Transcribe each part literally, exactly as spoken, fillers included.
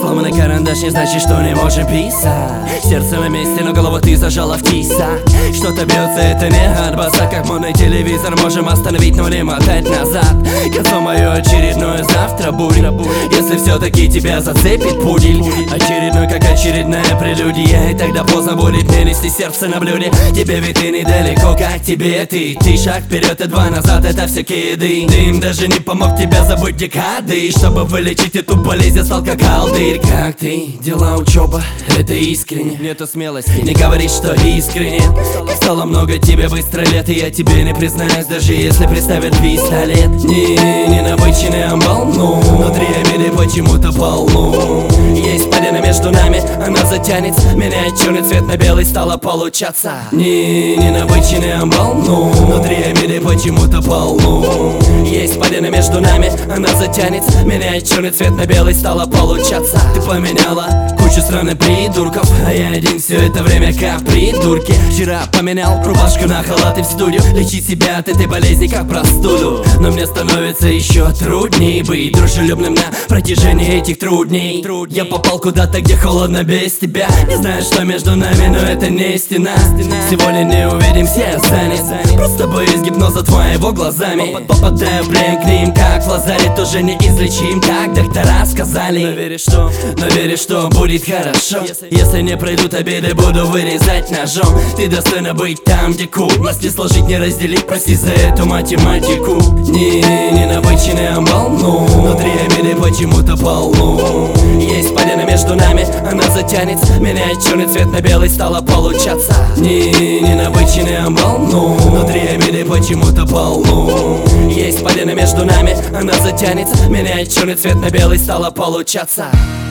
Сломанный карандаш не значит, что не можем писать. Сердце на месте, но голову ты зажала в тисах. Что-то бьется, это не от баса. Как модный телевизор можем остановить, но не мотать назад. Концом мое очередное завтра будет, если все-таки тебя зацепит пудель. Очередной, как очередная прелюдия. И тогда поздно будет мне нести сердце на блюде. Тебе ведь ты недалеко, как тебе ты. Ты шаг вперед и два назад, это все киды. Дым даже не помог тебя забыть декады. Чтобы вылечить эту болезнь, я стал как алдырь. Как ты? Дела, учеба, это искренне. Нету смелости, не говори, что искренне. Стало много тебе быстро лет, и я тебе не признаюсь, даже если представят пистолет. Не, не набыченный амбал, но внутри обиды почему-то полно. Есть падина между нами, она затянется. Меняет черный цвет на белый, стало получаться. Не, не набыченный амбал, но внутри обиды почему-то полно. Есть падина между нами, она затянется. Меняет черный цвет на белый, стало получаться. Ты поменяла кучу странных придурков, а я один все это время как придурки. Вчера поменял рубашку на халат и в студию. Лечить себя от этой болезни как простуду. Но мне становится еще трудней быть дружелюбным на протяжении этих трудней. Я попал куда-то, где холодно без тебя. Не знаю, что между нами, но это не стена. Сегодня не увидимся, я занят. Просто боюсь гипноза твоего глазами. Попадаю в плен к ним, как в лазарет. Тоже неизлечим, как доктора сказали. Но веришь, что, но веришь, что будет хорошо. Если не пройдут обиды, буду вырезать ножом. Ты достойна быть там, где кул. Нас не сложить, не разделить, прости за эту математику. Не, не набыченный амбал, но внутри обиды почему-то полно. Есть падина между нами, она затянется. Меняет черный цвет на белый, стало получаться. Не, не набыченный амбал, но внутри обиды почему-то полно. Есть падина между нами, она затянется. Меняет черный цвет на белый, стало получаться.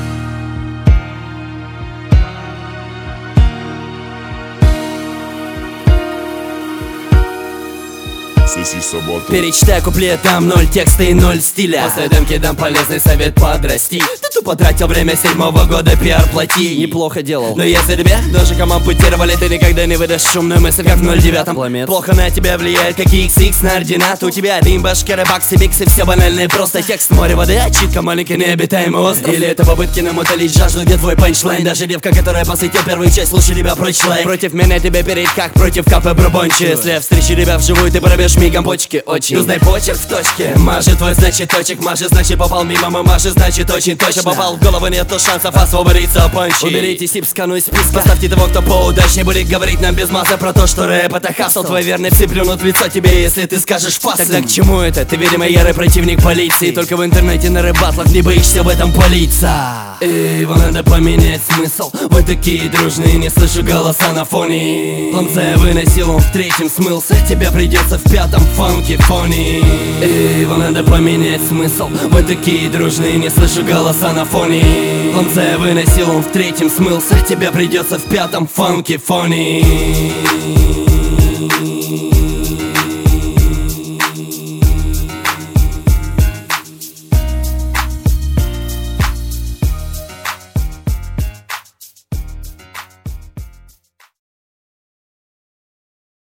Перечитай куплет, там ноль текста и ноль стиля. После демки дам полезный совет подрасти. Ты тупо тратил время седьмого года, пиар плати. Неплохо делал, но если тебе ножиком ампутировали, ты никогда не выдашь шумную мысль, как в ноль девятом. Плохо на тебя влияет, как икс икс на ординат. У тебя дым, башкеры, баксы, биксы, все банальное, просто текст, море воды, отчитка, маленький необитаемый остров. Или это попытки нам утолить жажду, где твой панчлайн. Даже девка, которая посвятила первую часть, лучше тебя прочла. Против меня тебе перейти, как против капы Брубончи. Если я встречу тебя вживую, ты пробьешь мигом почки очень. Узнай почерк в точке. Мажет твой, значит точек. Мажет, значит попал мимо, мажет, значит очень точно. Попал в голову, нету шансов освободиться панчи. Уберите сип, скану из списка. Поставьте того, кто поудачнее будет говорить нам без массы про то, что рэп это хасл. Твой верный псы плюнут в лицо тебе, если ты скажешь фас. Тогда к чему это? Ты, видимо, ярый противник полиции. Только в интернете на рэп-баттлах не боишься в этом палиться. Эй, его надо поменять смысл. Вы такие дружные, не слышу голоса на фоне. Ланце выносил, он в третьем смылся. Тебе придется в пятом фанке фоне. Эй, его надо поменять смысл. Вы такие дружные, не слышу голоса на фоне. Ланце выносил, он в третьем смылся. Тебе придется в пятом фанке фоне.